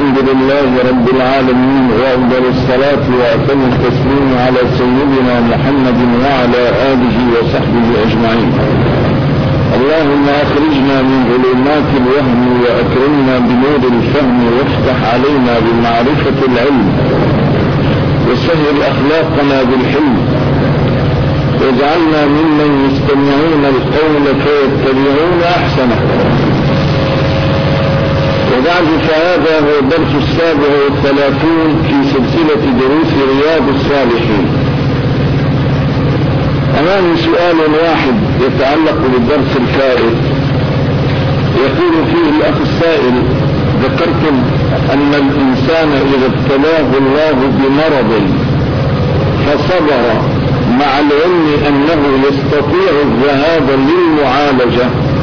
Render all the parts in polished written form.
الحمد لله رب العالمين، وأفضل الصلاة وأتم التسليم على سيدنا محمد وعلى آله وصحبه أجمعين. اللهم أخرجنا من ظلمات الوهم وأكرمنا بنور الفهم، وافتح علينا بمعرفة العلم، وسهل أخلاقنا بالحلم، واجعلنا ممن يستمعون القول فيتبعون أحسنه. وبعد، فهذا هو الدرس 37 في سلسلة دروس رياض الصالحين. أمامي سؤال واحد يتعلق بالدرس الفائت، يقول فيه الأخ السائل: ذكرتم أن الإنسان إذا ابتلاه الله بمرض فصبر مع العلم أنه يستطيع الذهاب للمعالجة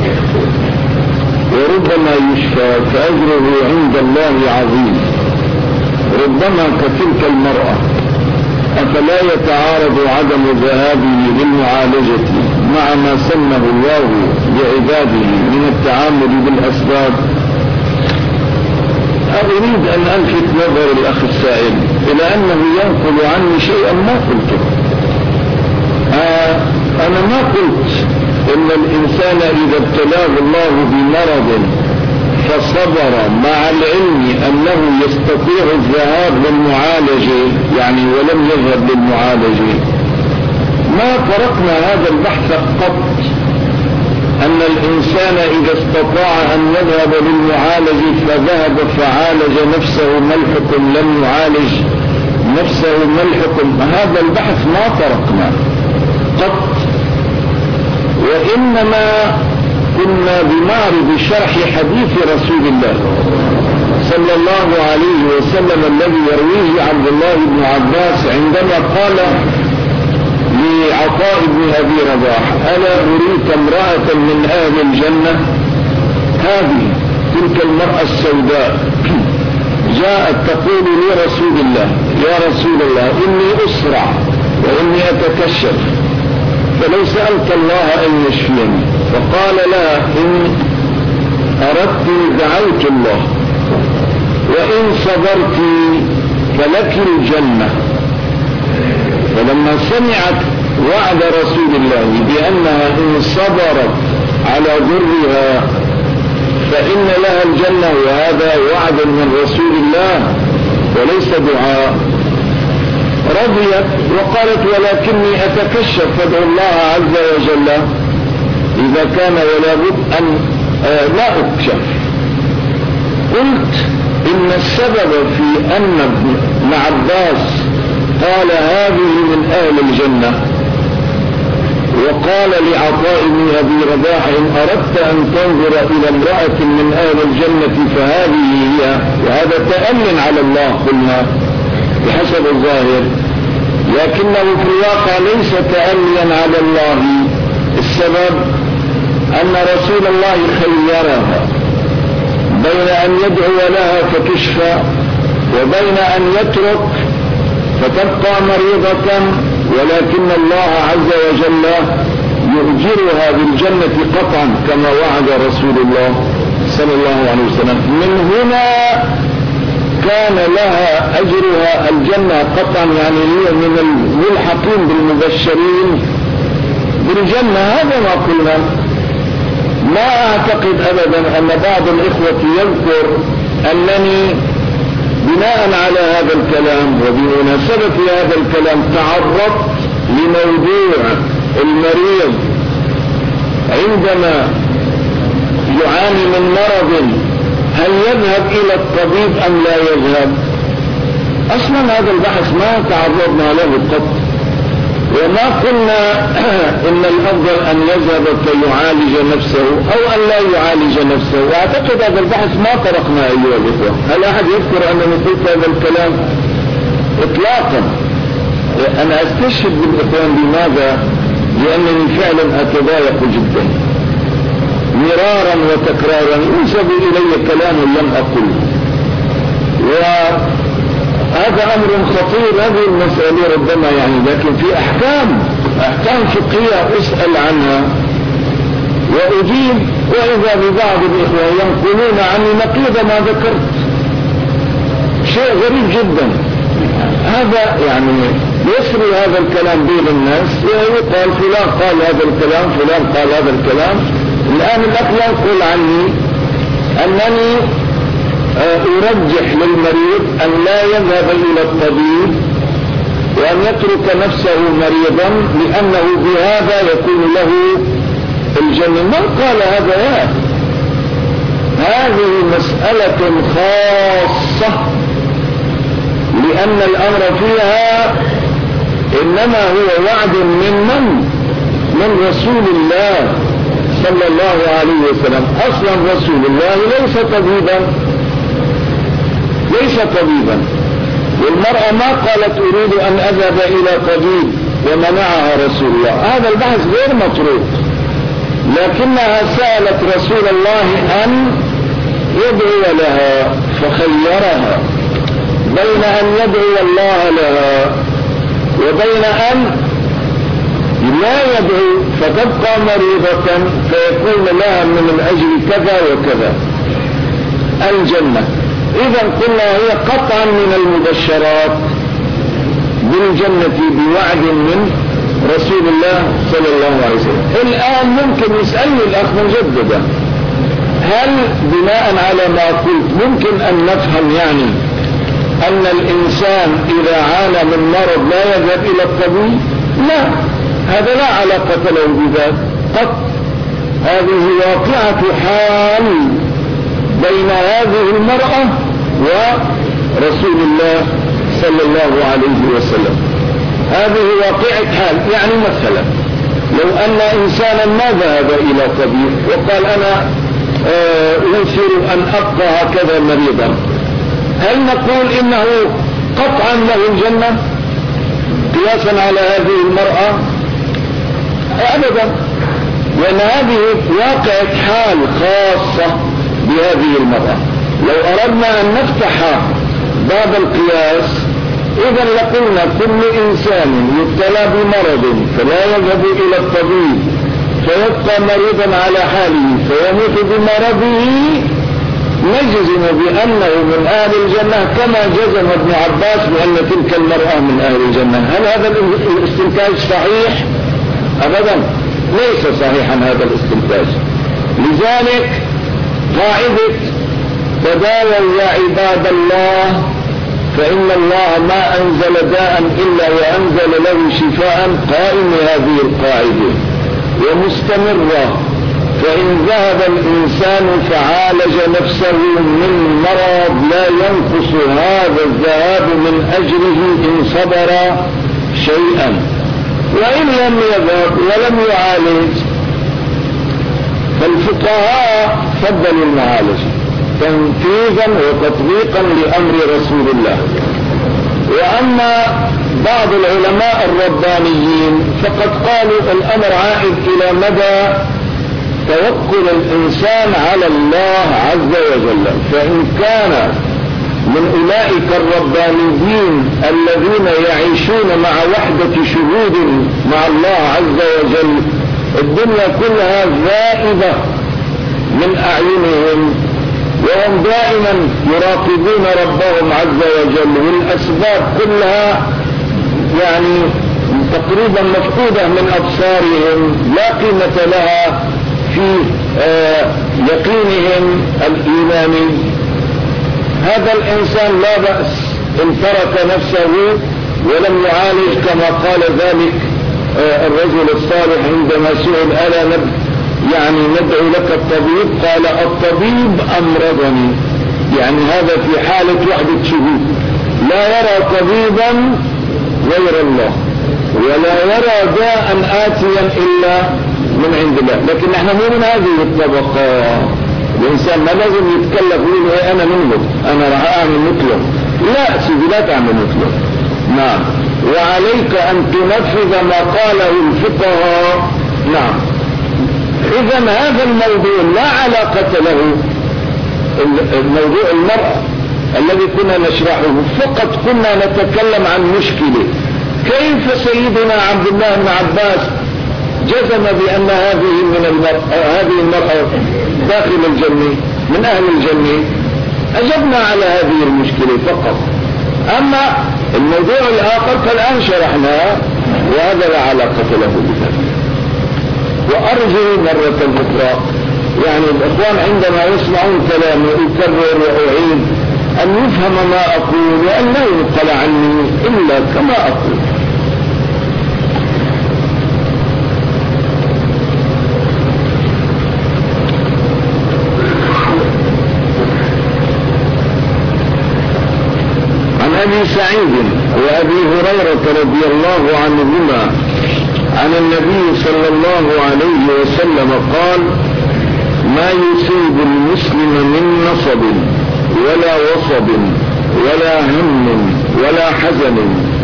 وربما يشفى فأجره عند الله عظيم، ربما كتلك المرأة، أفلا يتعارض عدم ذهابه للمعالجة مع ما سنه الله لعباده من التعامل بالأسباب؟ أريد أن ألفت نظر الأخ السائل إلى أنه ينقل عني شيئا ما قلته. أنا ما قلت إن الإنسان إذا ابتلاه الله بمرض فصبر مع العلم أنه يستطيع الذهاب للمعالجة يعني ولم يذهب للمعالجة. ما طرقنا هذا البحث قط، أن الإنسان إذا استطاع أن يذهب للمعالجة فذهب فعالج نفسه، ما الحكم؟ لم يعالج نفسه، ما الحكم؟ هذا البحث ما طرقنا قط، وإنما كنا بمعرض شرح حديث رسول الله صلى الله عليه وسلم الذي يرويه عبد الله بن عباس عندما قال لعطاء بن أبي رباح: ألا أريك امرأة من أهل الجنة؟ هذه تلك المرأة السوداء جاءت تقول لرسول الله: يا رسول الله، إني أسرع وإني أتكشف، فلو سألت الله أن يشفيني. فقال لها: إن أردت دعوت الله، وإن صبرت فلك الجنة. فلما سمعت وعد رسول الله بأنها إن صبرت على ضرها فإن لها الجنة، وهذا وعد من رسول الله وليس دعاء، رضيت وقالت: ولكني أتكشف فادعو الله عز وجل إذا كان ولا بد أن لا أكشف. قلت إن السبب في أن ابن عباس قال هذه من أهل الجنة، وقال لعطاء بن أبي رباح: إن أردت أن تنظر إلى امرأة من أهل الجنة فهذه هي، وهذا تأمن على الله قلنا بحسب الظاهر، لكنه في الواقع ليس تأميا على الله. السبب أن رسول الله خيرها بين أن يدعو لها فتشفى وبين أن يترك فتبقى مريضة، ولكن الله عز وجل يؤجرها بالجنة قطعا كما وعد رسول الله صلى الله عليه وسلم. من هنا كان لها أجرها الجنة قطعا، يعني هي من الملحقين بالمبشرين بالجنة. هذا ما قلنا. ما أعتقد أبدا أن بعض الإخوة يذكر أنني بناء على هذا الكلام وبمناسبة هذا الكلام تعرضت لموضوع المريض عندما يعاني من مرض هل يذهب إلى الطبيب أم لا يذهب. أصلا هذا البحث ما تعرضنا له قط، وما قلنا إن الأفضل أن يذهب فيعالج نفسه أو أن لا يعالج نفسه. وأعتقد هذا البحث ما طرقنا أيها الإخوة. هل أحد يذكر أنني قلت هذا الكلام؟ إطلاقا. أنا أستشهد بالإخوان. لماذا؟ لأنني فعلا أتضايق جدا مرارا وتكرارا، ينسب إلي كلام لم أقله، وهذا أمر خطير. هذه المسألة ربما يعني، لكن في أحكام فقهية أسأل عنها وأجيب، وإذا ببعض الإخوة ينقلون عني نقيض ما ذكرت. شيء غريب جدا. هذا يعني يسري هذا الكلام بين الناس، يقال فلان قال هذا الكلام، فلان قال هذا الكلام. الآن الأخ يقول عني أنني أرجح للمريض أن لا يذهب إلى الطبيب وأن يترك نفسه مريضا لأنه بهذا يكون له الجنة. من قال هذا يا أخي؟ هذه مسألة خاصة، لأن الأمر فيها إنما هو وعد من رسول الله صلى الله عليه وسلم. أصلا رسول الله ليس طبيبا، والمرأة ما قالت أريد أن أذهب إلى طبيب ومنعها رسول الله. هذا البحث غير مطروق، لكنها سألت رسول الله أن يدعو لها فخيرها بين أن يدعو الله لها وبين أن لا يدعو فتبقى مريضة فيكون لها من الأجر كذا وكذا الجنة. إذا قلنا هي قطعا من المبشرات بالجنة بوعد من رسول الله صلى الله عليه وسلم. الآن ممكن يسألني الأخ مجددا، هل بناء على ما قلت ممكن أن نفهم يعني أن الإنسان إذا عانى من مرض لا يذهب إلى الطبيب؟ لا، هذا لا علاقة له بذلك قط. هذه واقعة حال بين هذه المرأة ورسول الله صلى الله عليه وسلم. هذه واقعة حال. يعني مثلا لو أن إنسانا ما ذهب إلى طبيب وقال أنا أوثر أن أبقى هكذا مريضا، هل نقول إنه قطعا له الجنة قياسا على هذه المرأة؟ أبدا، لأن هذه واقعة حال خاصة بهذه المرأة. لو أردنا أن نفتح باب القياس إذا لقلنا كل إنسان يبتلى بمرض فلا يذهب إلى الطبيب فيبقى مريضا على حاله فيموت بمرضه نجزم بأنه من أهل الجنة كما جزم ابن عباس بأن تلك المرأة من أهل الجنة. هل هذا الاستنتاج صحيح؟ أبدا ليس صحيحا هذا الاستنتاج. لذلك قاعدة تداووا يا عباد الله فإن الله ما أنزل داء إلا وأنزل له شفاء، قائم هذه القاعدة ومستمرة. فإن ذهب الإنسان فعالج نفسه من مرض لا ينقص هذا الذهاب من أجره إن صبر شيئا، وإن لم يذهب ولم يعالج فالفقهاء فضلوا المعالجة تنفيذا وتطبيقا لأمر رسول الله. وأما بعض العلماء الربانيين فقد قالوا الأمر عائد إلى مدى توكل الإنسان على الله عز وجل. فإن كان من أولئك الربانيين الذين يعيشون مع وحدة شهود مع الله عز وجل الدنيا كلها ذائبة من أعينهم وهم دائما يراقبون ربهم عز وجل، والأسباب كلها يعني تقريبا مفقودة من أبصارهم لا قيمة لها في يقينهم الإيماني. هذا الإنسان لا بأس إن ترك نفسه ولم يعالج كما قال ذلك الرجل الصالح عندما سئل ألا يعني ندعو لك الطبيب؟ قال الطبيب أمرضني. يعني هذا في حالة وحدة شهود لا يرى طبيبا غير الله ولا يرى داء آتيا إلا من عند الله. لكن نحن مو من هذه الطبقة. الإنسان ما لازم يتكلف يقول أنا منه أنا راح أعمل مثله. لا سيدي لا تعمل مثله. نعم، وعليك أن تنفذ ما قاله الفقهاء. نعم. إذا هذا الموضوع لا علاقة له الموضوع المرأة الذي كنا نشرحه، فقط كنا نتكلم عن مشكلة كيف سيدنا عبد الله بن عباس جزم بأن هذه المرأة داخل الجنة من أهل الجنة. أجبنا على هذه المشكلة فقط. أما الموضوع الآخر فالآن شرحناه وهذا لا علاقة له بذلك. وأرجو مرة أخرى يعني الإخوان عندما يسمعون كلامي أكرر وأعيد أن يفهم ما أقول وأن لا ينقل عني إلا كما أقول. عن أبي سعيد وأبي هريرة رضي الله عنهما عن النبي صلى الله عليه وسلم قال: ما يصيب المسلم من نصب ولا وصب ولا هم ولا حزن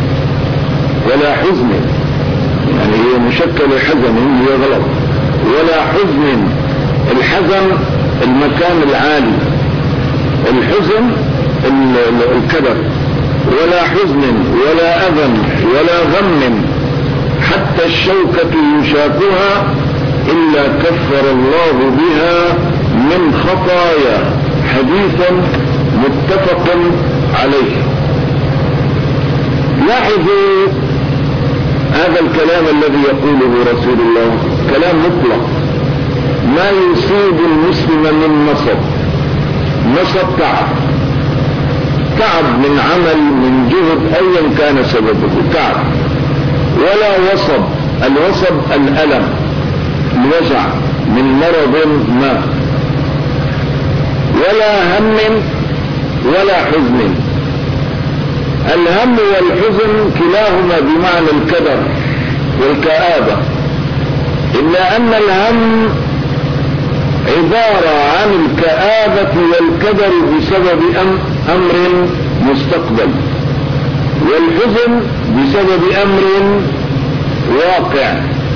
يعني هي مشكل حزن هي غلط، ولا حزن. الحزن المكان العالي، الحزن الكدر. ولا حزن ولا أذى ولا غم حتى الشوكة يشاكها إلا كفر الله بها من خطايا. حديث متفق عليه. لاحظوا هذا الكلام الذي يقوله رسول الله كلام مطلق. ما يصيب المسلم من نصب تعب من عمل من جهد أيا كان سببه تعب. ولا وصب، الوصب الألم الوجع من مرض ما. ولا هم ولا حزن. الهم والحزن كلاهما بمعنى الكدر والكآبة، إلا أن الهم عبارة عن الكآبة والكدر بسبب أمر مستقبل، والحزن بسبب أمر واقع.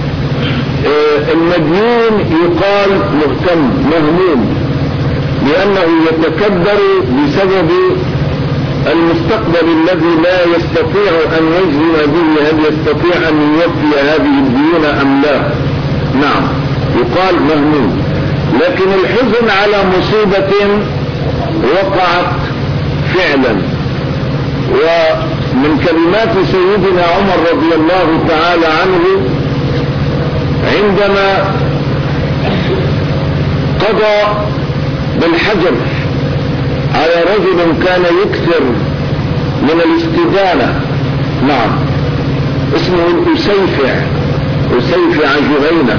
المديون يقال مهتم مهموم لأنه يتكدر بسبب المستقبل الذي لا يستطيع أن يجزم به هل يستطيع أن يوفي هذه الديون أم لا. نعم يقال مهموم. لكن الحزن على مصيبة وقعت فعلا. ومن كلمات سيدنا عمر رضي الله تعالى عنه عندما قضى بالحجر على رجل كان يكثر من الاستدانة، نعم اسمه أسيفع جهينة،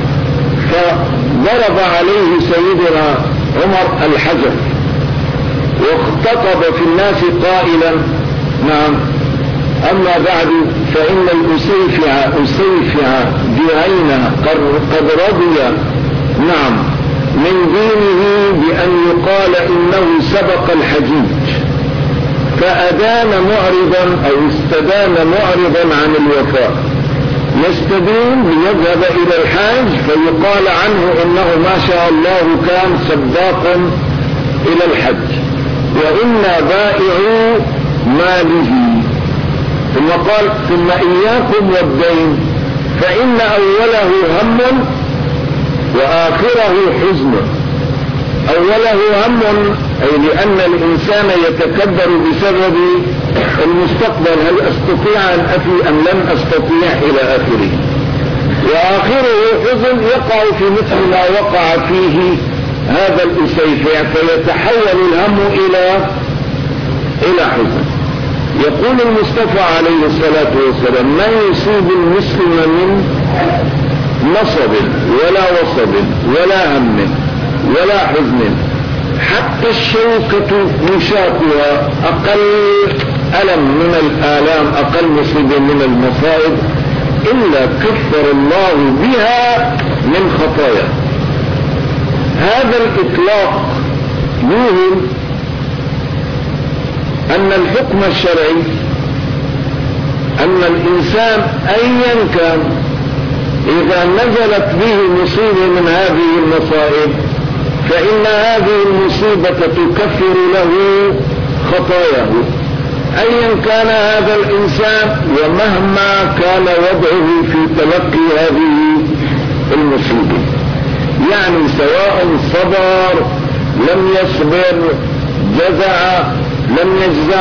فضرب عليه سيدنا عمر الحجر واختطب في الناس قائلا: نعم أما بعد فإن الأسيفع جهينة قد رضي نعم من دينه بأن يقال إنه سبق الحجيج، فأدان معرضا أو استدان معرضا عن الوفاء. يستدين ليذهب إلى الحاج فيقال عنه إنه ما شاء الله كان سباق إلى الحج، وإنا بائعوا ماله. ثم قال: ثم إياكم والدين فإن أوله هم وآخره حزن. أوله هم أي لأن الإنسان يتكبر بسبب المستقبل، هل أستطيع أن أفي أم لم أستطيع إلى آخره. وآخره حزن يقع في مثل ما وقع فيه هذا الأسيفع، فيتحول الهم إلى حزن. يقول المصطفى عليه الصلاة والسلام: ما يصيب المسلم من نصب ولا وصب ولا هم ولا حزن حتى الشوكة يشاكها، أقل ألم من الآلام، أقل مصيبة من المصائب، إلا كفر الله بها من خطايا. هذا الإطلاق يوهم أن الحكم الشرعي أن الإنسان أيا كان إذا نزلت به مصيبة من هذه المصائب فإن هذه المصيبة تكفر له خطاياه أيا كان هذا الإنسان ومهما كان وضعه في تلقي هذه المصيبة. يعني سواء صبر لم يصبر، جزع لم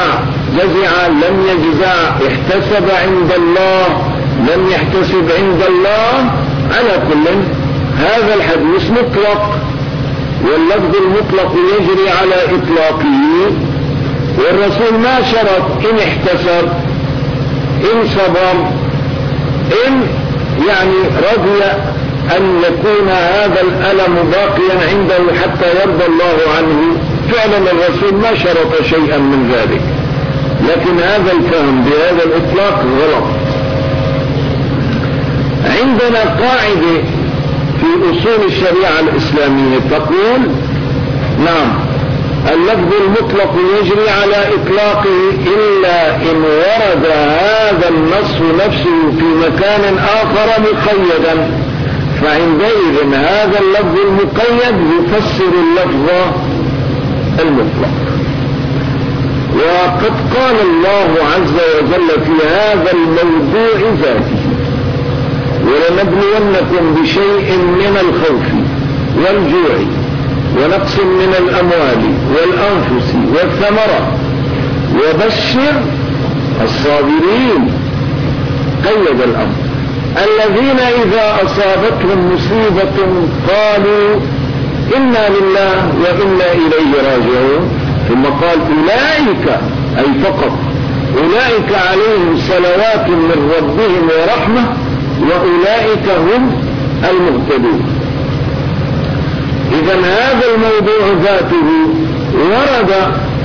يجزع، احتسب عند الله لم يحتسب عند الله. على كل هذا الحديث مطلق، واللفظ المطلق يجري على إطلاقه، والرسول ما شرط إن احتسب، إن صبر، إن يعني رضي أن يكون هذا الألم باقيا عنده حتى يرضى الله عنه. فعلا الرسول ما شرط شيئا من ذلك، لكن هذا الفهم بهذا الإطلاق غلط. عندنا قاعدة في أصول الشريعة الإسلامية تقول نعم اللفظ المطلق يجري على إطلاقه إلا إن ورد هذا النص نفسه في مكان آخر مقيدا، فعندئذ هذا اللفظ المقيد يفسر اللفظ المطلق. وقد قال الله عز وجل في هذا الموضوع ذاته: ولنبلونكم بشيء من الخوف والجوع ونقص من الأموال والأنفس والثمرات وبشر الصابرين. قيد الأمر: الذين إذا أصابتهم مصيبة قالوا إنا لله وإنا إليه راجعون. ثم قال أولئك، أي فقط أولئك عليهم صلوات من ربهم ورحمة وأولئك هم المهتدون. إذا هذا الموضوع ذاته ورد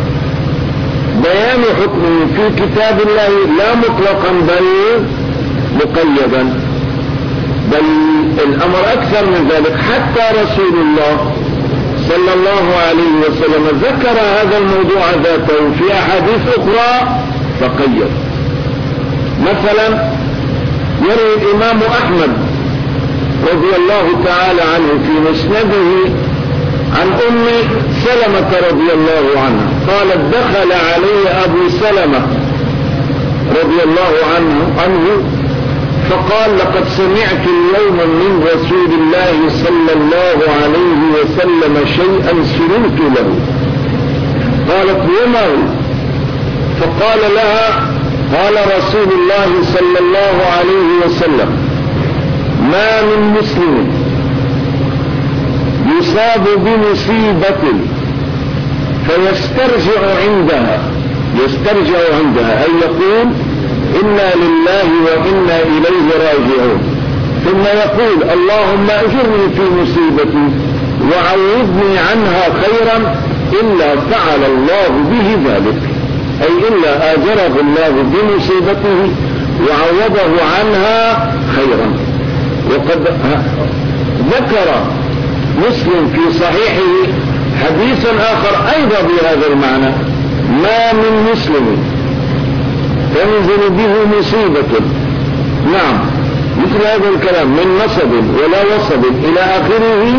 بيان حكمه في كتاب الله لا مطلقا بل مقيدا، بل الأمر أكثر من ذلك. حتى رسول الله صلى الله عليه وسلم ذكر هذا الموضوع ذاته في أحاديث أخرى فقيد. مثلا يروي الإمام أحمد رضي الله تعالى عنه في مسنده عن أم سلمة رضي الله عنها قالت: دخل علي أبو سلمة رضي الله عنه فقال: لقد سمعت اليوم من رسول الله صلى الله عليه وسلم شيئا سررت له. قالت: وما هو؟ فقال لها: قال رسول الله صلى الله عليه وسلم: ما من مسلم يصاب بمصيبة فيسترجع عندها أي يقول إنا لله وإنا إليه راجعون، ثم يقول اللهم أجرني في مصيبتي وعوضني عنها خيرا، إلا فعل الله به ذلك، أي إلا آجره الله بمصيبته وعوضه عنها خيرا. وقد ذكر مسلم في صحيحه حديثا آخر أيضا بهذا المعنى: ما من مسلم تنزل به مصيبة، نعم مثل هذا الكلام، من نصب ولا وصب إلى آخره،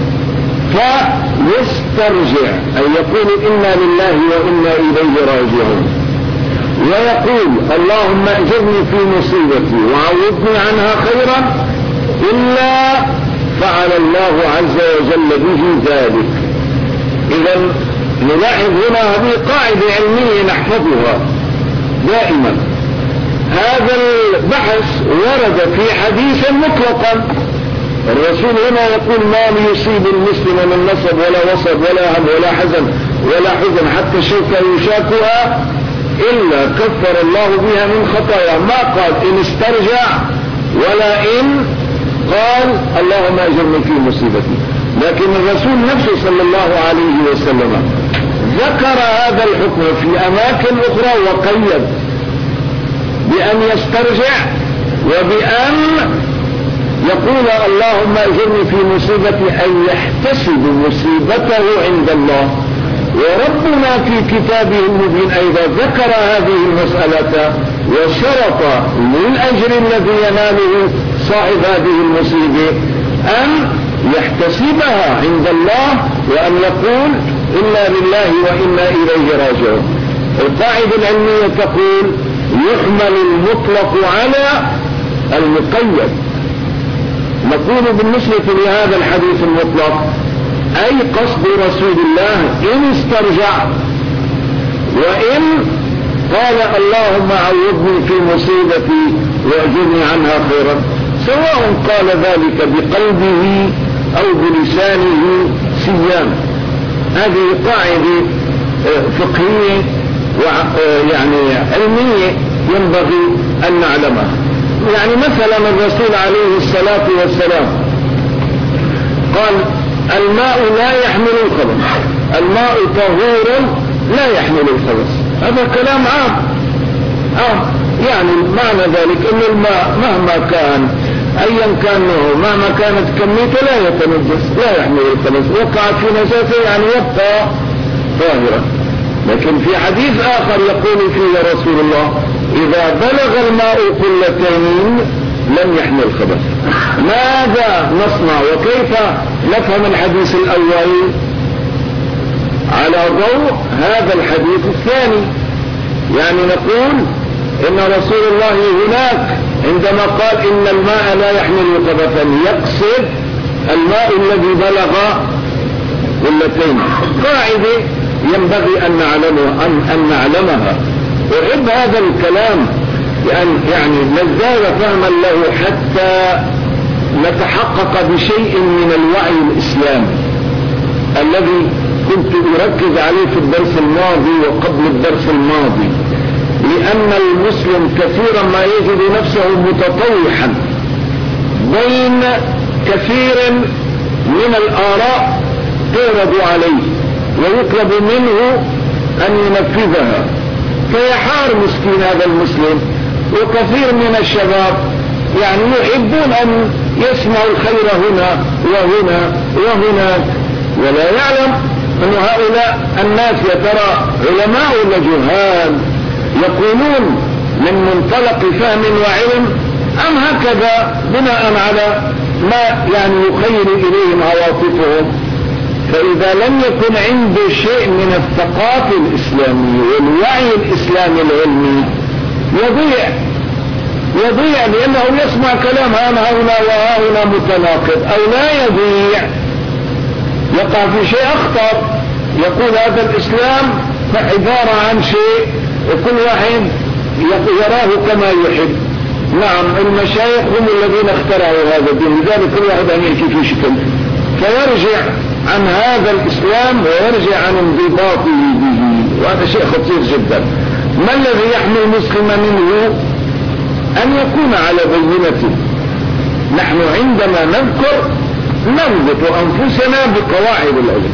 فيسترجع أي يقول إنا لله وإنا إليه راجعون، ويقول اللهم أجرني في مصيبتي وعوضني عنها خيرا، إلا فعل الله عز وجل به ذلك. إذا نلاحظ هنا هذه قاعدة علمية نحفظها دائما. هذا البحث ورد في حديث مطلقا، الرسول هنا يقول: ما ليصيب المسلم من نصب ولا وصب ولا هم ولا حزن حتى الشوكة يشاكها إلا كفر الله بها من خطايا. ما قال إن استرجع ولا إن قال اللهم أجرني في مصيبتي، لكن الرسول نفسه صلى الله عليه وسلم ذكر هذا الحكم في أماكن أخرى وقيد بأن يسترجع وبأن يقول اللهم أجرني في مصيبتي، أن يحتسب مصيبته عند الله. وربنا في كتابه المبين أيضا ذكر هذه المسألة وشرط للأجر الذي يناله صاحب هذه المصيبة أن يحتسبها عند الله وأن يقول إنا لله وإنا إليه راجعون. القاعدة العلمية تقول: يحمل المطلق على المقيد. نقول بالنسبة لهذا الحديث المطلق أي قصد رسول الله إن استرجع وإن قال اللهم عوضني في مصيبتي وأجرني عنها خيرا، سواء قال ذلك بقلبه أو بلسانه سيان. هذه قاعدة فقهية ويعني علمية ينبغي أن نعلمها. يعني مثلا الرسول عليه الصلاة والسلام قال الماء لا يحمل الخبث، الماء طهور لا يحمل الخبث. هذا كلام عام. يعني معنى ذلك أن الماء مهما كان أيا كان نوعه مهما كانت كميته لا يتنجس لا يحمل الخبث، وقعت في نجاسة يعني يبقى طاهرا. لكن في حديث آخر يقول فيه رسول الله إذا بلغ الماء قلتين لم يحمل الخبث. ماذا نصنع وكيف نفهم الحديث الأول على ضوء هذا الحديث الثاني؟ يعني نقول إن رسول الله هناك عندما قال إن الماء لا يحمل خبثا يقصد الماء الذي بلغ قلتين. قاعدة ينبغي أن نعلمها. أحب هذا الكلام يعني نزداد فهما له حتى نتحقق بشيء من الوعي الإسلامي الذي كنت أركز عليه في الدرس الماضي وقبل الدرس الماضي. لأن المسلم كثيرا ما يجد نفسه متطوحا بين كثير من الآراء تعرض عليه ويطلب منه أن ينفذها، فيحار مسكين هذا المسلم. وكثير من الشباب يعني يحبون أن يسمعوا الخير هنا وهنا وهناك، ولا يعلم أن هؤلاء الناس يا ترى علماء ولا جهال، يقولون من منطلق فهم وعلم أم هكذا بناء على ما يعني يخيل إليهم عواطفهم. فإذا لم يكن عنده شيء من الثقافة الإسلامية والوعي الإسلامي العلمي يضيع لأنه يسمع كلام هنا وهنا متناقض، أو لا يضيع، يقع في شيء أخطر. يقول هذا الإسلام عبارة عن شيء وكل واحد يراه كما يحب. نعم المشايخ هم الذين اخترعوا هذا الدين، لذلك كل واحد أن يحكي في شكل، فيرجع عن هذا الإسلام ويرجع عن انضباطه به، وهذا شيء خطير جدا. ما الذي يحمي المسلم منه؟ أن يكون على بينته. نحن عندما نذكر نضبط أنفسنا بقواعد العلم.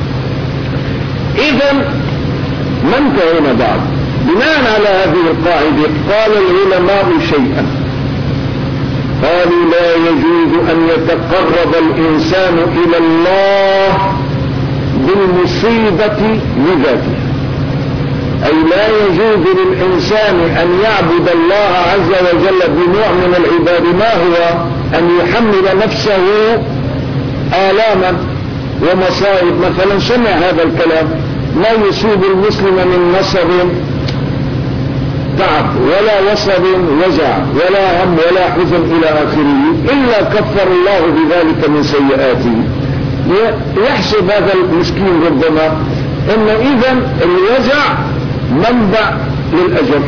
إذن ما انتهينا بعد. بناء على هذه القاعدة قال العلماء شيئا، قالوا لا يجوز أن يتقرب الإنسان إلى الله بالمصيبة لذاته، أي لا يجوز للإنسان أن يعبد الله عز وجل بنوع من العباد ما هو أن يحمل نفسه آلاما ومصائب. مثلا سمع هذا الكلام ما يصيب المسلم من نصب تعب ولا وصب وجع ولا هم ولا حزن إلى آخره إلا كفر الله بذلك من سيئاته. يحسب هذا المسكين ربما إن إذن الوجع منبع للأجر،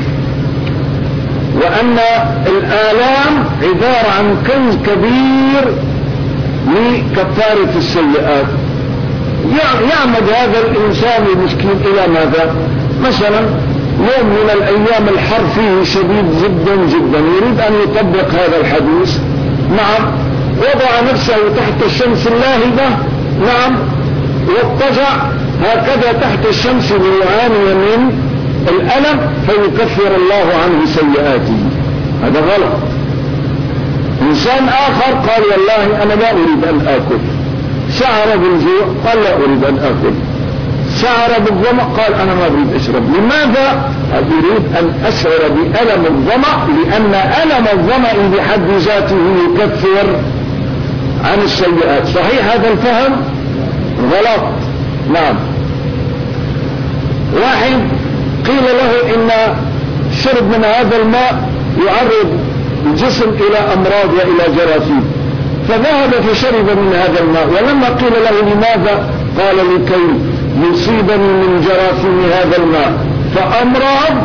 وأن الآلام عبارة عن كنز كبير لكفارة السيئات. يعمد هذا الإنسان المسكين إلى ماذا؟ مثلا يوم من الأيام الحر فيه شديد جدا جدا، يريد أن يطبق هذا الحديث. نعم وضع نفسه تحت الشمس اللاهبة، نعم واضطجع هكذا تحت الشمس ليعاني من الألم فيكفر الله عنه سيئاته. هذا غلط. إنسان آخر قال والله أنا لا أريد أن آكل، شعر بالجوع قال لا أريد أن آكل، شعر بالظمأ قال أنا ما أريد أشرب. لماذا؟ أريد أن أشعر بألم الظمأ، لأن ألم الظمأ بحد ذاته يكفر عن السيئات. صحيح هذا الفهم؟ غلط. نعم واحد قيل له إن شرب من هذا الماء يعرض الجسم إلى أمراض وإلى جراثيم، فذهب فشرب من هذا الماء، ولما قيل له لماذا قال لكي يصيبني من جراثيم هذا الماء فأمراض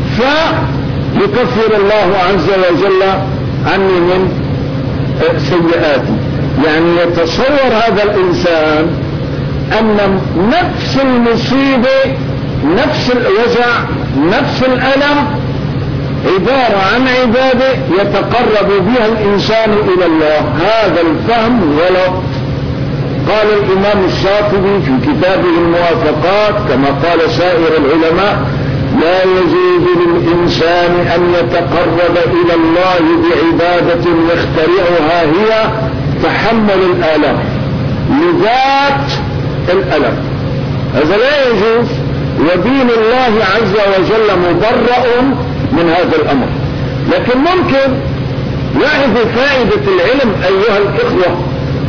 فيكفر الله عز وجل عني من سيئاتي. يعني يتصور هذا الإنسان أن نفس المصيبة نفس الوجع نفس الألم عبارة عن عبادة يتقرب بها الإنسان إلى الله. هذا الفهم غلط. قال الإمام الشاطبي في كتابه الموافقات كما قال سائر العلماء: لا يجوز للإنسان أن يتقرب إلى الله بعبادة يخترعها هي تحمل الآلام لذات الألم. هذا لا يجوز، ودين الله عز وجل مبرأ من هذا الأمر. لكن ممكن لاحظوا فائدة العلم أيها الإخوة،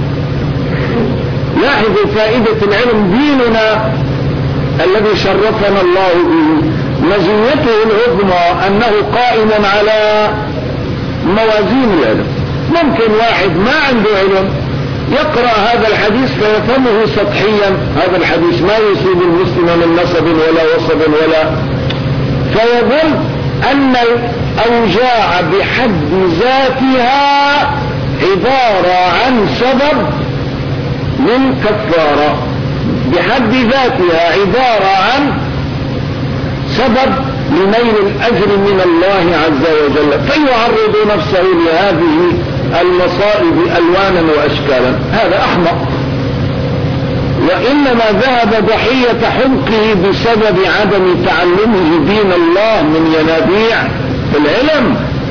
لاحظوا فائدة العلم. ديننا الذي شرفنا الله به مزيته العظمى أنه قائم على موازين العلم. ممكن واحد ما عنده علم يقرأ هذا الحديث فيفهمه سطحيا، هذا الحديث ما يصيب المسلم من نصب ولا وصب ولا، فيظن أن الأوجاع بحد ذاتها عبارة عن سبب للكفارة، بحد ذاتها عبارة عن سبب لنيل الأجر من الله عز وجل، فيعرض نفسه لهذه المصائب ألوانا وأشكالا. هذا أحمق، وإنما ذهب ضحية حمقه بسبب عدم تعلمه دين الله من ينابيع العلم.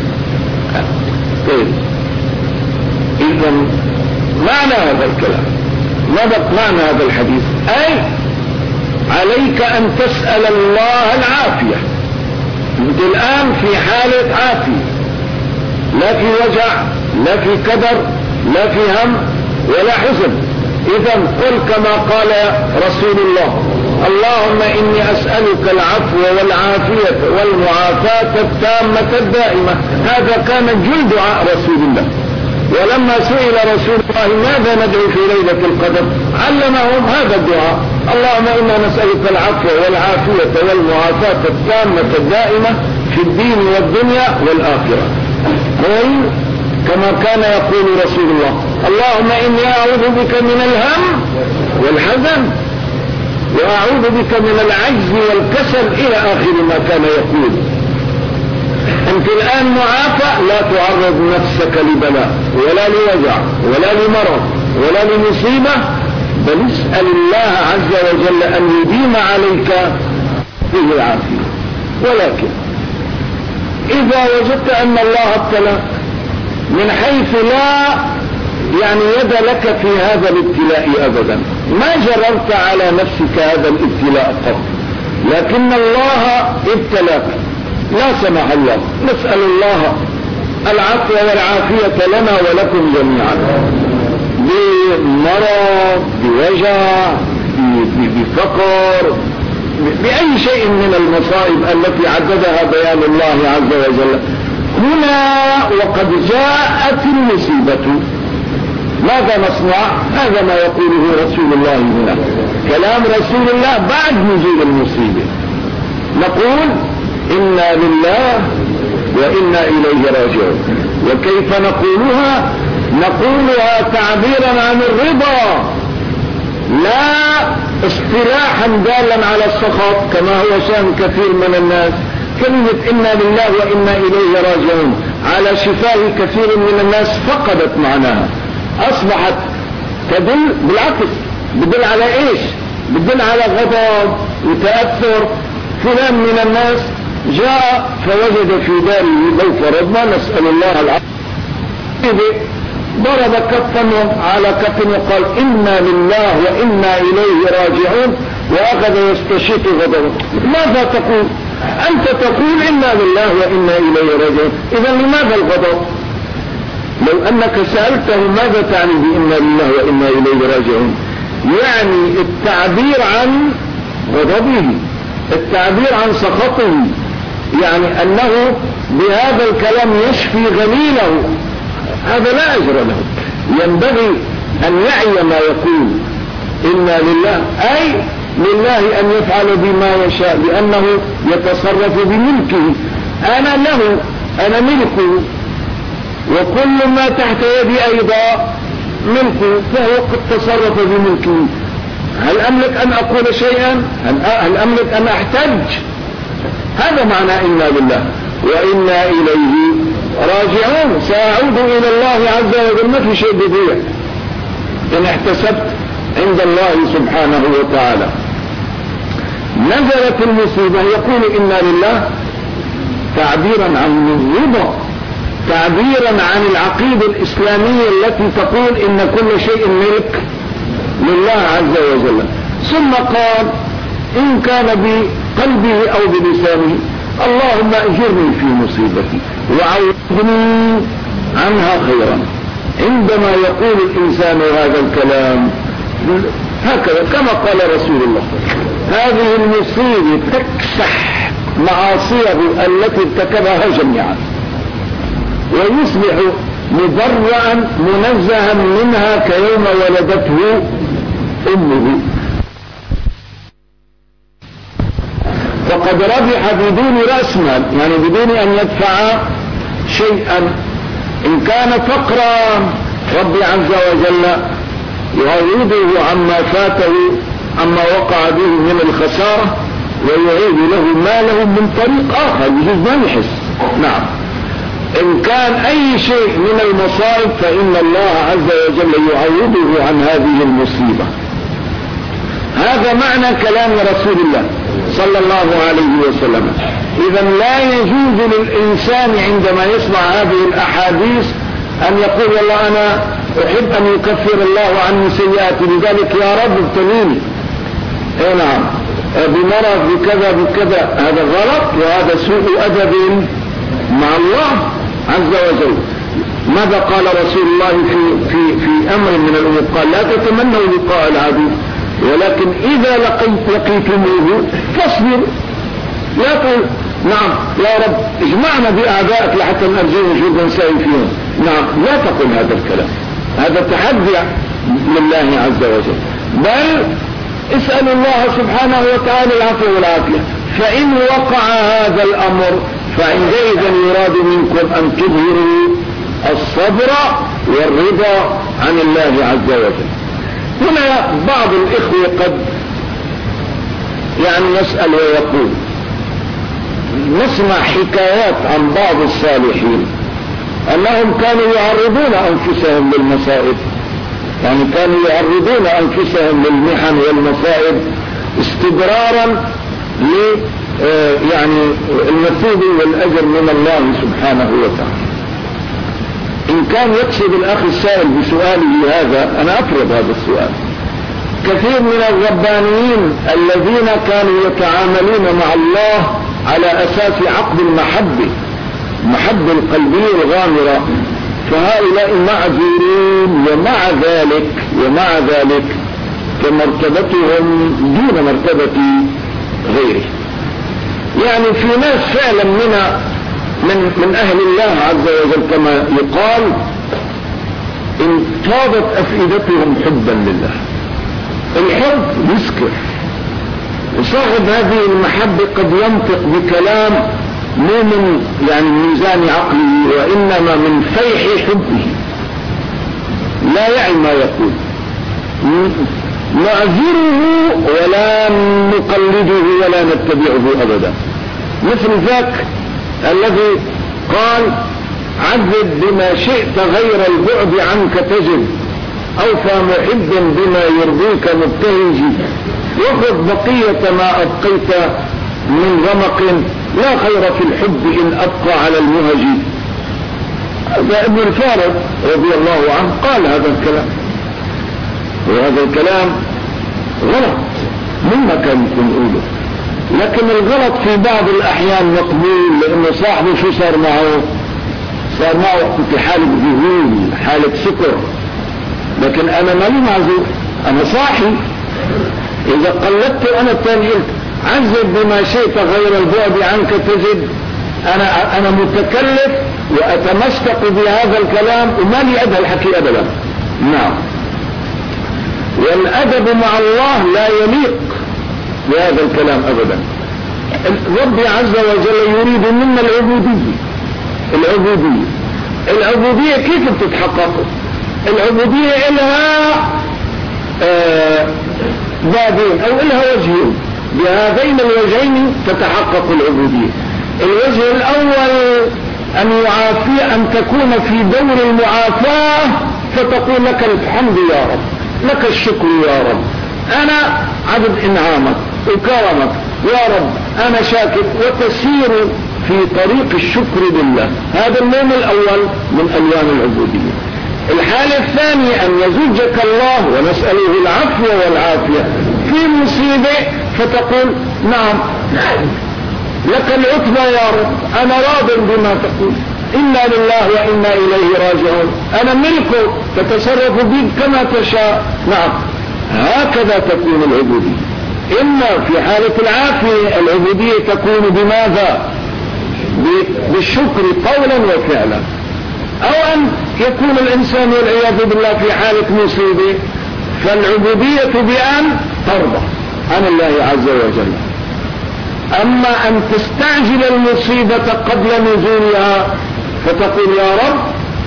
طيب، إذا معنى هذا الكلام، ماذا معنى هذا الحديث؟ أي عليك أن تسأل الله العافية. أنت الآن في حالة عافية، لا في وجع لا في كدر لا في هم ولا حزن. إذا قل كما قال رسول الله: اللهم إني أسألك العفو والعافية والمعافاة التامة الدائمة. هذا كان جل دعاء رسول الله. ولما سئل رسول الله ماذا ندعو في ليلة القدر علمهم هذا الدعاء: اللهم إنا نسألك العفو والعافية والمعافاة التامة الدائمة في الدين والدنيا والآخرة. كما كان يقول رسول الله: اللهم إني أعوذ بك من الهم والحزن وأعوذ بك من العجز والكسل إلى آخر ما كان يقول. أنت الآن معافى، لا تعرض نفسك لبلاء ولا لوجع ولا لمرض ولا لمصيبة، بل اسأل الله عز وجل أن يديم عليك فيه العافية. ولكن إذا وجدت أن الله ابتلاك من حيث لا يد لك في هذا الابتلاء أبدا، ما جربت على نفسك هذا الابتلاء قط، لكن الله ابتلاك، لا سمح الله، نسأل الله العفو والعافية لنا ولكم جميعا، بمرض بوجع بفقر بأي شيء من المصائب التي عددها بيان الله عز وجل. هنا وقد جاءت المصيبة ماذا نصنع؟ هذا ما يقوله رسول الله هنا، كلام رسول الله بعد نزول المصيبة. نقول إنا لله وإنا إليه راجعون. وكيف نقولها؟ نقولها تعبيرا عن الرضا، لا اصطلاحا دالا على السخط كما هو شأن كثير من الناس. كلمة إنا لله وإنا إليه راجعون على شفاه كثير من الناس فقدت معناها، أصبحت تدل بالعكس، بدل على إيش؟ بدل على غضب وتأثر. فلان من الناس جاء فوجد في داره لو فرضنا نسأل الله العافية، ضرب كفا على كف وقال إنا لله وإنا إليه راجعون، وأخذ يستشيط غضبه. ماذا تقول؟ أنت تقول إنا لله وإنا إليه راجعون، إذا لماذا الغضب؟ لو أنك سألته ماذا تعني بإنا لله وإنا إليه راجعون، يعني التعبير عن غضبه، التعبير عن سخطه، يعني أنه بهذا الكلام يشفي غليله. هذا لا أجر له. ينبغي أن يعي ما يقول إنا لله، أي لله أن يفعل بما يشاء لأنه يتصرف بملكه. أنا له، أنا ملكه، وكل ما تحت يدي أيضا ملكه، فهو قد تصرف بملكه. هل أملك أن أقول شيئا؟ هل أملك أن أحتج؟ هذا معنى إنا لله وإنا إليه راجعون. سأعود إلى الله عز وجل، ما في شيء بضيع إن احتسبت عند الله سبحانه وتعالى. نزلت المصيبة يقول إنا لله تعبيرا عن الرضا، تعبيرا عن العقيدة الإسلامية التي تقول إن كل شيء ملك لله عز وجل. ثم قال إن كان بقلبه أو بلسانه اللهم أجرني في مصيبتي وعوضني عنها خيرا. عندما يقول الإنسان هذا الكلام هكذا كما قال رسول الله هذه المصيبة تكسح معاصيه التي ارتكبها جميعا ويصبح مبرئا منزها منها كيوم ولدته أمه، فقد ربح بدون رأس مال، يعني بدون أن يدفع شيئا. إن كان فقرا ربي عز وجل يعوضه عما فاته، عما وقع به من الخسارة، ويعيد له ماله من طريق آخر بجزء ما يحس. نعم. إن كان أي شيء من المصائب فإن الله عز وجل يعوضه عن هذه المصيبة. هذا معنى كلام رسول الله صلى الله عليه وسلم. إذا لا يجوز للإنسان عندما يسمع هذه الأحاديث أن يقول والله أنا أحب أن يكفر الله عني سيئاتي لذلك يا رب ابتليني نعم بمرض بكذا بكذا. هذا غلط وهذا سوء أدب مع الله عز وجل. ماذا قال رسول الله في أمر من الأمور؟ قال لا تتمنوا لقاء العدو ولكن إذا لقيتموه فاصبروا. لا تقول نعم يا رب اجمعنا بأعدائك لحتى نرجو وجود نسائي فيهم. نعم، لا تقول هذا الكلام، هذا تحدي لله عز وجل. بل اسأل الله سبحانه وتعالى العفو والعافية. فإن وقع هذا الأمر فعندئذ يراد منكم أن تظهروا الصبر والرضا عن الله عز وجل. هنا بعض الإخوة قد يسأل ويقول نسمع حكايات عن بعض الصالحين أنهم كانوا يعرضون أنفسهم للمصائب، يعني كانوا يعرضون أنفسهم للمحن والمصائب استبرارا المثوب والأجر من الله سبحانه وتعالى. إن كان يقصد الأخ السائل بسؤاله هذا أنا أفرض هذا السؤال. كثير من الربانيين الذين كانوا يتعاملون مع الله على أساس عقد المحبة القلبية الغامرة، فهؤلاء معذورون، ومع ذلك فمرتبتهم دون مرتبة غيره. يعني في ناس فعلا من أهل الله عز وجل كما يقال انتابت أفئدتهم حبا لله. الحب يسكر، وصاحب هذه المحبة قد ينطق بكلام مو من ميزان عقله وإنما من فيح حبه، لا يعي ما يقول. نعذره ولا نقلده ولا نتبعه أبدا. مثل ذاك الذي قال عذب بما شئت غير البعد عنك تجد، أوفى محب بما يرضيك مبتهج، وخذ بقية ما أبقيت من رمق، لا خير في الحب إن أبقى على المهج. هذا ابن الفارض رضي الله عنه قال هذا الكلام، وهذا الكلام غلط مما كان يكون يقوله، لكن الغلط في بعض الأحيان مقبول، لأنه صاحبه شو صار معه في حالة ذهول، حالة سكر. لكن أنا مالي معذور، أنا صاحي. إذا قلدت أنا الثاني قلت عذب بما شئت غير البعد عنك تجد، أنا متكلف وأتمسك بهذا الكلام وما لي أدى الحكي أبدا. نعم. والأدب مع الله لا يليق بهذا الكلام أبدا. ربي عز وجل يريد منا العبودية كيف بتتحقق؟ العبودية إلها بابين أو إلها وجهين، بهذين الوجهين تتحقق العبودية. الوجه الأول أن تكون في دور المعافاة، فتقول لك الحمد يا رب، لك الشكر يا رب، أنا عبد إنعامك وكرمك يا رب، أنا شاكر، وتسير في طريق الشكر لله. هذا اللون الأول من ألوان العبودية. الحالة الثانية أن يزوجك الله ونسأله العفو والعافية في مصيبة، فتقول نعم لك العتبى يا رب، أنا راض بما تقول، إنا لله وإنا إليه راجعون، أنا ملكه، تتصرف بي كما تشاء. نعم، هكذا تكون العبودية. إما في حالة العافية العبودية تكون بماذا؟ بالشكر قولا وفعلا، أو أن يكون الإنسان والعياذ بالله في حالة مصيبة، فالعبودية بأن ترضى عن الله عز وجل. أما أن تستعجل المصيبة قبل نزولها، فتقول يا رب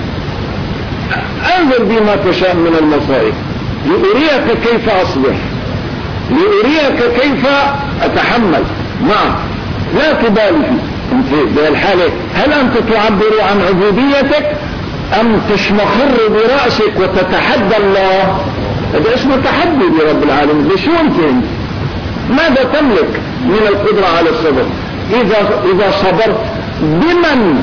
أنزل بما تشاء من المصائب لأريك كيف أصبح، لأريك كيف أتحمل. نعم، لا تبالي فيه. في الحالة هل أنت تعبر عن عبوديتك أم تشمخر برأسك وتتحدى الله؟ هذا اسمه تحدي برب العالمين. لشو أنت ماذا تملك من القدرة على الصبر؟ إذا صبرت بمن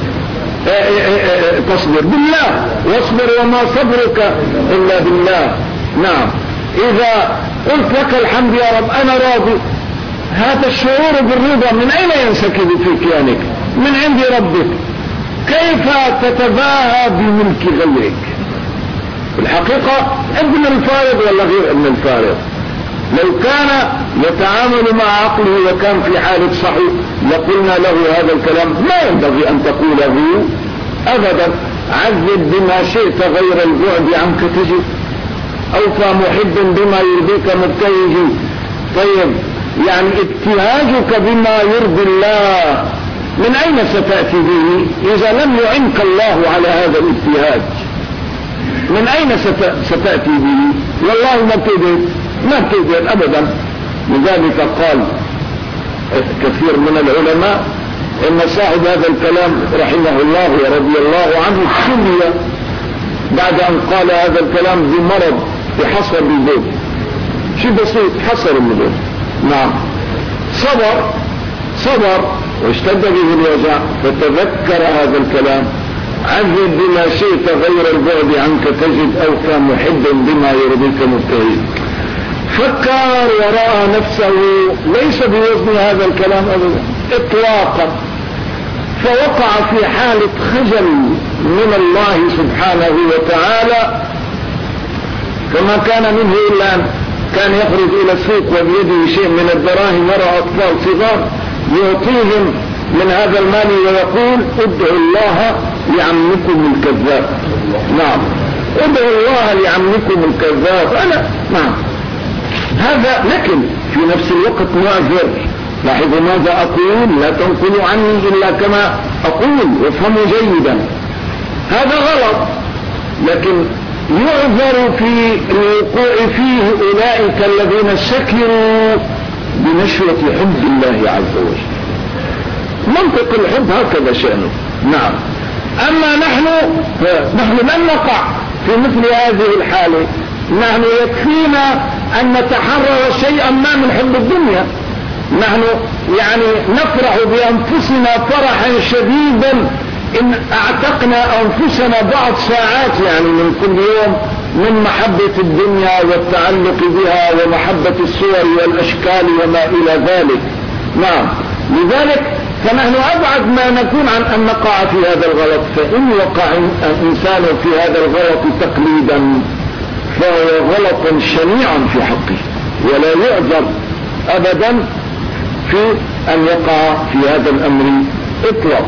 تصبر؟ بالله، واصبر وما صبرك إلا بالله. نعم، إذا قلت لك الحمد يا رب أنا راضي، هذا الشعور بالرضا من أين ينسكب في كيانك؟ من عند ربك. كيف تتباهى بملك غيرك؟ الحقيقة ابن الفارض ولا غير ابن الفارض لو كان يتعامل مع عقله وكان في حالة صحيح لقلنا له هذا الكلام ما ينبغي أن تقوله أبدا. عذب بما شئت غير البعد عنك تجد، أوفى محب بما يرضيك مبتهج. طيب، يعني ابتهاجك بما يرضي الله من أين ستأتي به إذا لم يعنك الله على هذا الابتهاج؟ من أين ستأتي به؟ والله ما بتقدر أبدا. لذلك قال كثير من العلماء إن صاحب هذا الكلام رحمه الله ورضي الله عنه سمي بعد أن قال هذا الكلام بمرض بحصر البيت، شيء بسيط، حصر البيت. نعم، صبر واشتد به الوجع فتذكر هذا الكلام. عذب بما شئت غير البعد عنك تجد، أوفى محب بما يرضيك مبتهج. فكر ورأى نفسه ليس بوزن هذا الكلام أبدا إطلاقا، فوقع في حالة خجل من الله سبحانه وتعالى، فما كان منه إلا أن كان يخرج إلى السوق وبيده شيء من الدراهم، ورأى أطفال صغار يعطيهم من هذا المال ويقول ادعوا الله لعمكم الكذاب. نعم، ادعوا الله لعمكم الكذاب. أنا نعم هذا، لكن في نفس الوقت معذر. لاحظوا ماذا أقول، لا تنقلوا عني إلا كما أقول وافهموا جيدا. هذا غلط، لكن يعذر في الوقوع فيه أولئك الذين سكروا بنشوة حب الله عز وجل. منطق الحب هكذا شأنه. نعم، أما نحن لن نقع في مثل هذه الحالة. نحن يكفينا أن نتحرر شيئا ما من حب الدنيا. نحن يعني نفرح بأنفسنا فرحا شديدا إن أعتقنا أنفسنا بعض ساعات يعني من كل يوم من محبة الدنيا والتعلق بها ومحبة الصور والأشكال وما إلى ذلك. نعم، لذلك فنحن أبعد ما نكون عن أن نقع في هذا الغلط. فإن وقع الإنسان في هذا الغلط تقليدا فهو غلط شنيع في حقه، ولا يعذر أبدا في أن يقع في هذا الأمر إطلاقا.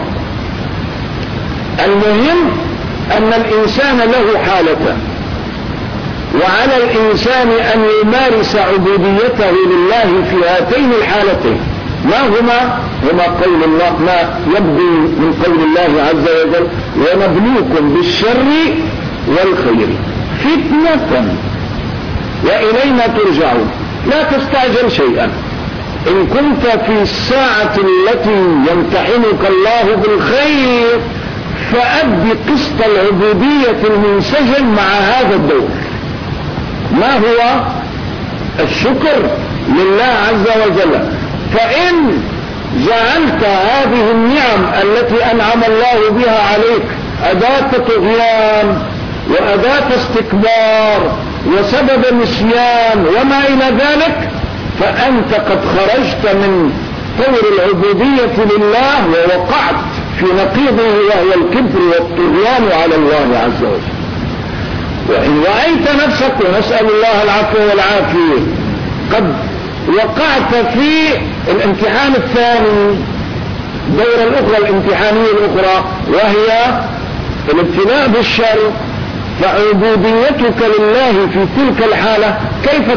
المهم أن الإنسان له حالتان، وعلى الإنسان أن يمارس عبوديته لله في هاتين الحالتين. ما هما قول الله، ما يبدو من قول الله عز وجل: ونبلوكم بالشر والخير فتنة وإلينا ترجعون. لا تستعجل شيئا. إن كنت في الساعة التي يمتحنك الله بالخير فأدي قسط العبودية المنسجم مع هذا الدور. ما هو؟ الشكر لله عز وجل. فإن جعلت هذه النعم التي أنعم الله بها عليك أداة طغيان وأداة استكبار وسبب نسيان وما إلى ذلك، فأنت قد خرجت من طور العبودية لله ووقعت في نقيضه وهو الكبر والطغيان على الله عز وجل. وإن رأيت نفسك، ونسأل الله العفو والعافية، قد وقعت في الامتحان الثاني، الدورة الأخرى الامتحانية الأخرى، وهي الابتلاء بالشر، فعبوديتك لله في تلك الحالة كيف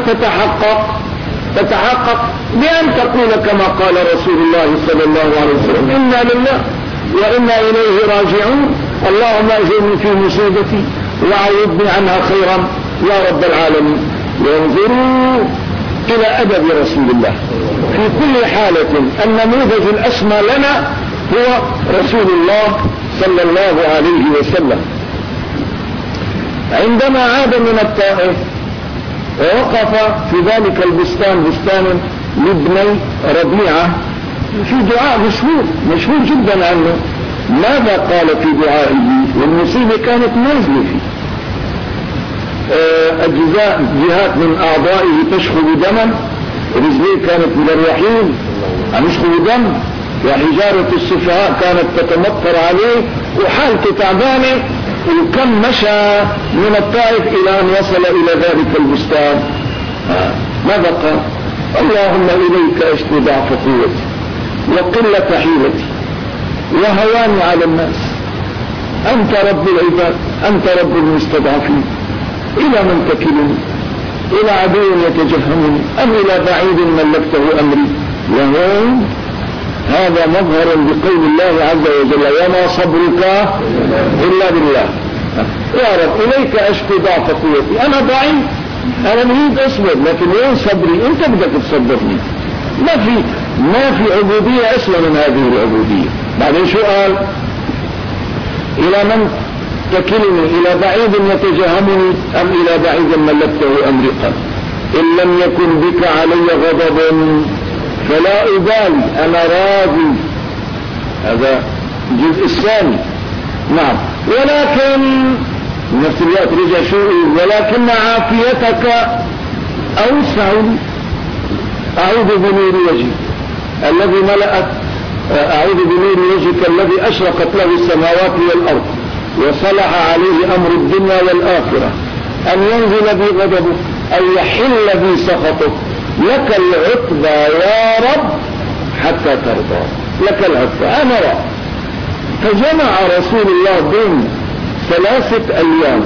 تتحقق بأن تقول كما قال رسول الله صلى الله عليه وسلم: إنا لله وإنا إليه راجعون، اللهم أجرني في مصيبتي وعوضني عنها خيرا يا رب العالمين. وانظروا إلى أدب رسول الله في كل حالة. النموذج الأسمى لنا هو رسول الله صلى الله عليه وسلم. عندما عاد من الطائف ووقف في ذلك البستان، بستان لابني ربيعة، في دعاء مشهور جدا عنه. ماذا قال في دعائه؟ والمصيبة كانت نازلة فيه، جهات من أعضائه تشخب دما، رجليه كانت من الرحيم يشخب دم، وحجارة السفهاء كانت تتمطر عليه، وحالته تعبانة، وكم مشى من الطائف إلى أن وصل إلى ذلك البستان. ماذا قال؟ اللهم إليك أشكو ضعف قوتي وقلة حيلتي وهواني على الناس، أنت رب العباد، أنت رب المستضعفين، إلى من تكلني؟ إلى عدو يتجهمني أم إلى بعيد ملكته أمري؟ وهون هذا مظهر بقول الله عز وجل: وما صبرك إلا بالله. يا رب إليك أشكو ضعف قوتي، أنا ضعيف، أنا نريد أصبر، لكن وين صبري؟ أنت بدك تصبرني. ما في عبودية أسوأ من هذه العبودية. بعدين شو قال؟ إلى من تكلني؟ إلى بعيد يتجهمني أم إلى بعيد ملكته أمري؟ قال: إن لم يكن بك علي غضب فلا أبالي، أنا راضي. هذا الجزء الثاني. نعم. ولكن نفس الوقت رجع شو؟ ولكن عافيتك أوسع لي، أعوذ بنور وجهك الذي ملأت، أعوذ بنور وجهك الذي أشرقت له السماوات والأرض وصلح عليه أمر الدنيا والآخرة، أن ينزل بي غضبك أو يحل بي سخطك، لك العتبى يا رب حتى ترضى، لك العتبى أنا رب. فجمع رسول الله بين 3 أيام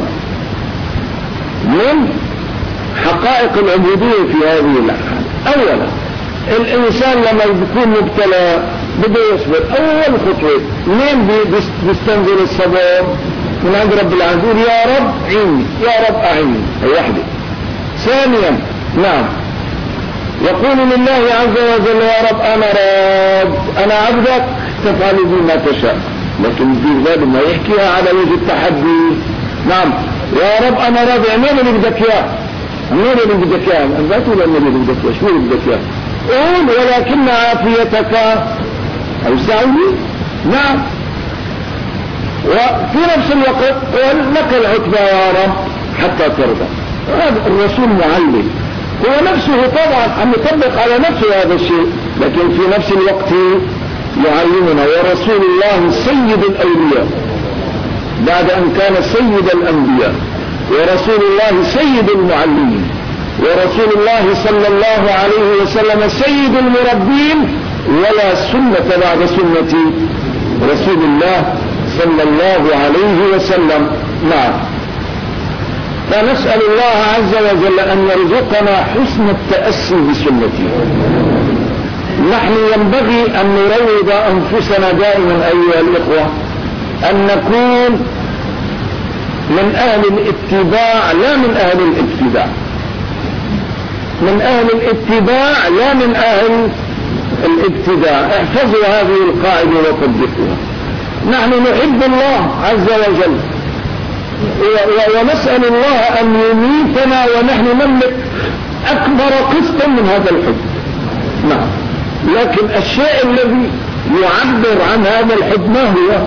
من حقائق العبودية في هذه الحالة. أولا، الإنسان لما يكون مبتلى بده يصبر. أول خطوة مين بيستنزل الصبر؟ من عند رب العالمين. يا رب عيني، يا رب أعيني، هي واحدة. ثانيا، نعم، يقول لله عز وجل: يا رب أنا راض، أنا عبدك، تفعل بي ما تشاء. لكن في ذلك ما يحكيها على وجه التحدي. نعم، يا رب أنا راضي، مين اللي بدك إياه؟ مين اللي بدك إياه؟ أنت تقول مين اللي بدك إياه؟ شو اللي بدك إياه؟ قول: ولكن عافيتك أوسع لي. نعم. وفي نفس الوقت قل: لك العتبى يا رب حتى ترضى. هذا الرسول معلم، هو نفسه طبعا عم يطبق على نفسه هذا الشيء، لكن في نفس الوقت يعلمنا. ورسول الله سيد الأولياء بعد أن كان سيد الأنبياء، ورسول الله سيد المعلمين، ورسول الله صلى الله عليه وسلم سيد المربين، ولا سنة بعد سنة رسول الله صلى الله عليه وسلم. نعم. فنسأل الله عز وجل أن يرزقنا حسن التأسي بسنته. نحن ينبغي أن نروض أنفسنا دائما أيها الإخوة أن نكون من أهل الاتباع لا من أهل الابتداع، من أهل الاتباع لا من أهل الابتداع. احفظوا هذه القاعدة وطبقوها. نحن نحب الله عز وجل ونسأل الله أن يميتنا ونحن نملك أكبر قسط من هذا الحب. نعم، لكن الشيء الذي يعبر عن هذا الحب ما هو؟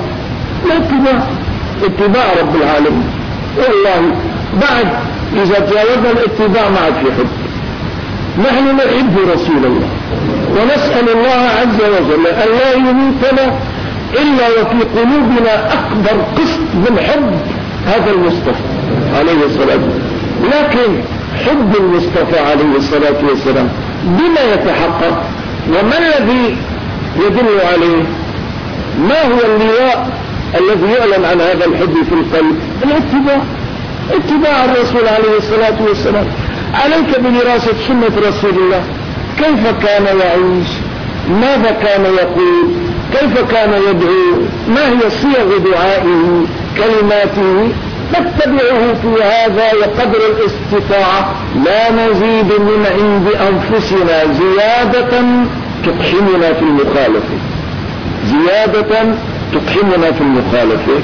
اتباع رب العالمين. والله بعد إذا تجاوزنا الاتباع ما عاد في حب. نحن نحب رسول الله ونسأل الله عز وجل أن لا يميتنا إلا وفي قلوبنا أكبر قسط من حب هذا المصطفى عليه الصلاة والسلام. لكن حب المصطفى عليه الصلاة والسلام بما يتحقق وما الذي يدل عليه؟ ما هو اللواء الذي يعلن عن هذا الحب في القلب؟ الاتباع، اتباع الرسول عليه الصلاة والسلام. عليك بدراسة سنة رسول الله، كيف كان يعيش، ماذا كان يقول، كيف كان يدعو، ما هي صيغ دعائه، كلماته، نتبعه في هذا وقدر الاستطاعة لا نزيد من عند أنفسنا زيادة تقحمنا في المخالفة، زيادة تقحمنا في المخالفة.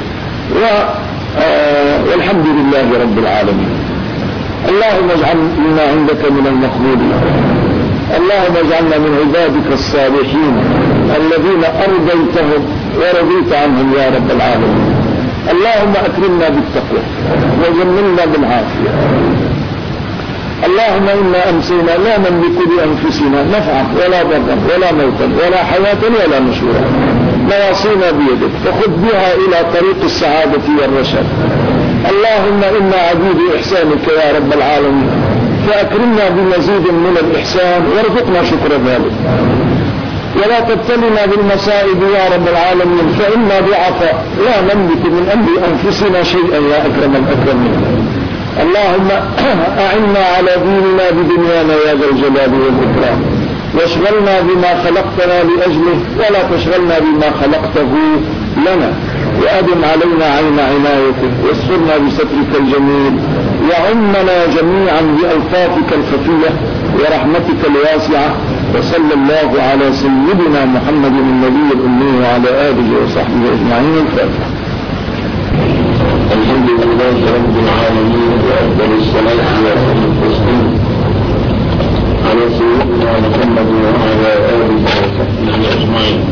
والحمد لله رب العالمين. اللهم اجعلنا عندك من المقبولين، اللهم اجعلنا من عبادك الصالحين الذين أرضيتهم ورضيت عنهم يا رب العالمين. اللهم أكرمنا بالتقوى وجملنا بالعافية. اللهم إنا أمسينا لا نملك لأنفسنا نفعا ولا ضرا ولا موتا ولا حياة ولا نشورا، نواصينا بيدك فخذ بها إلى طريق السعادة والرشاد. اللهم إنا عبيد إحسانك يا رب العالمين، فأكرمنا بمزيد من الإحسان وارزقنا شكر ذلك، ولا تبتلنا بالمصائب يا رب العالمين، فإنا ضعفاء لا نملك من أمر أنفسنا شيئا يا أكرم الأكرمين. اللهم أعنا على ديننا بدنيانا يا ذا الجلال والإكرام، واشغلنا بما خلقتنا لأجله ولا تشغلنا بما خلقته لنا، وأدم علينا عين عنايتك، واسترنا بسترك الجميل، وعمنا جميعا بألطافك الخفية ورحمتك الواسعة. وصلى الله على سيدنا محمد النبي الأمي وعلى آله وصحبه أجمعين. الفاتحة. الحمد لله رب العالمين، وأفضل الصلاة والتسليم على سيدنا محمد وعلى آله وصحبه أجمعين.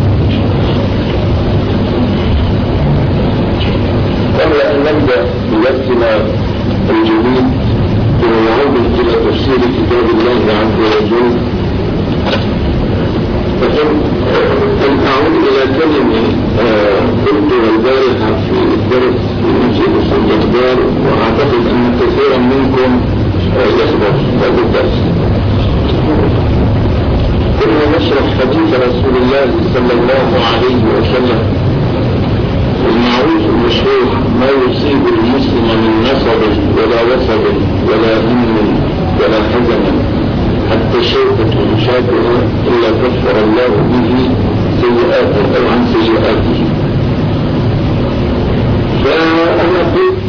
قبل أن نبدأ بدرسنا الجديد ونعود إلى تفسير كتاب الله عز وجل، فقد أعود إلى كلمة قلتها البارحة في الدرس في مسجد الصدقدار، وأعتقد أن كثيرا منكم يحضر هذا الدرس. كنا نشرح حديث رسول الله صلى الله عليه وسلم المعروف المشهور: ما يصيب المسلم من نصب ولا وصب ولا هم ولا حزن حتى شوكة مشابهة إلا كفر الله به سيئاته أو عن سيئاته. فأنا قلت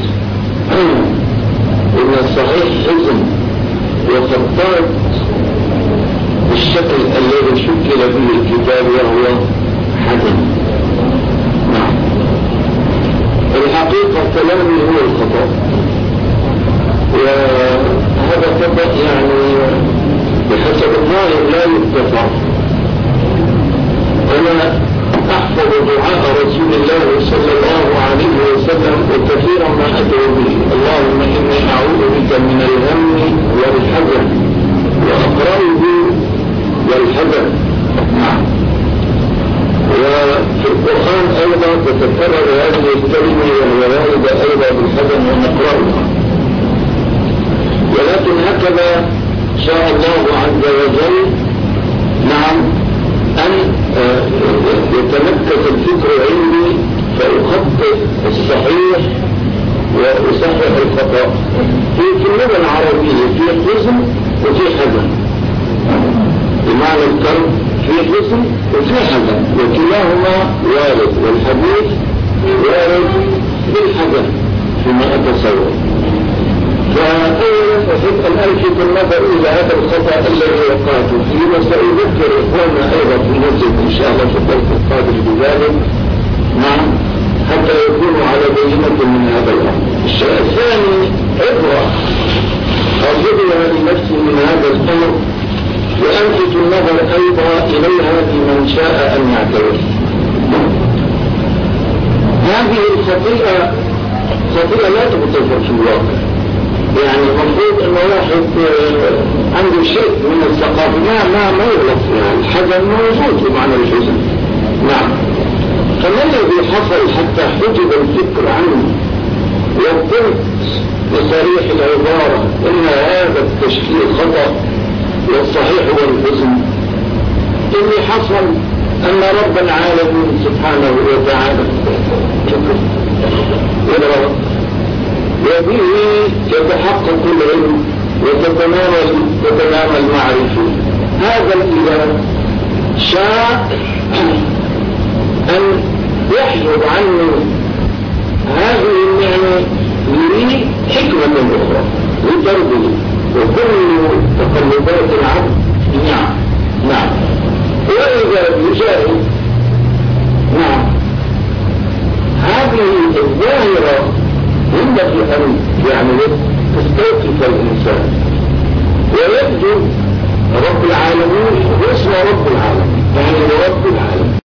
إن الصحيح حزن وخطات بالشكل الذي شكل به الكتاب وهو حزن. نعم، الحقيقة كلامي هو الخطأ، وهذا خطأ يعني بحسب الظاهر لا يتفع. أنا أحفظ دعاء رسول الله صلى الله عليه وسلم وكثيرا ما أدعو به: اللهم إني أعوذ بك من الهم والحزن، وأقرأه والحزن. نعم، وفي القرآن أيضا تتكرر هذه الكلمة والوارد أيضا بالحزن ونقرأها. ولكن هكذا شاء الله عز وجل، نعم، أن يتمكن الفكر عندي فأخطئ الصحيح ويصحح الخطأ. في اللغة العربية في حزن وفي حزن، بمعنى الكرب في حزن وفي حزن، وكلاهما وارد، والحديث وارد بالحزن فيما أتصور. فأولا أحب أن ألفت النظر إلى هذا الخطأ الذي وقعت فيه، وسأذكر إخواننا أيضا في المسجد إن شاء الله في الدرس القادم بذلك، نعم، حتى يكونوا على بينة من هذا الأمر. الشيء الثاني عبرة أرجوها لنفسي من هذا الأمر، وألفت النظر أيضا إليها لمن شاء أن يعترف. هذه الخطيئة خطيئة لا تغتفر في الواقع، يعني المفروض أن واحد عنده شيء من الثقافة ما يغلط فيها. الحزن موجود بمعنى الحزن، نعم. فما الذي حصل حتى حجب الفكر عنه وقلت بصريح العبارة إن هذا التشكيل خطأ والصحيح هو الحزن؟ اللي حصل أن رب العالمين سبحانه وتعالى وبه يتحقق العلم وتتنامى المعرفة. هذا الإله شاء أن يحجب عنه هذه النعمة لي حكمة أخرى لتربيه، وكل تقلبات العبد نعم وإذا يجاهد نعم. هذه الظاهرة ينبغي أن يعني تستوقف الإنسان ويبدو رب العالمين واسم رب العالمين، يعني رب العالمين.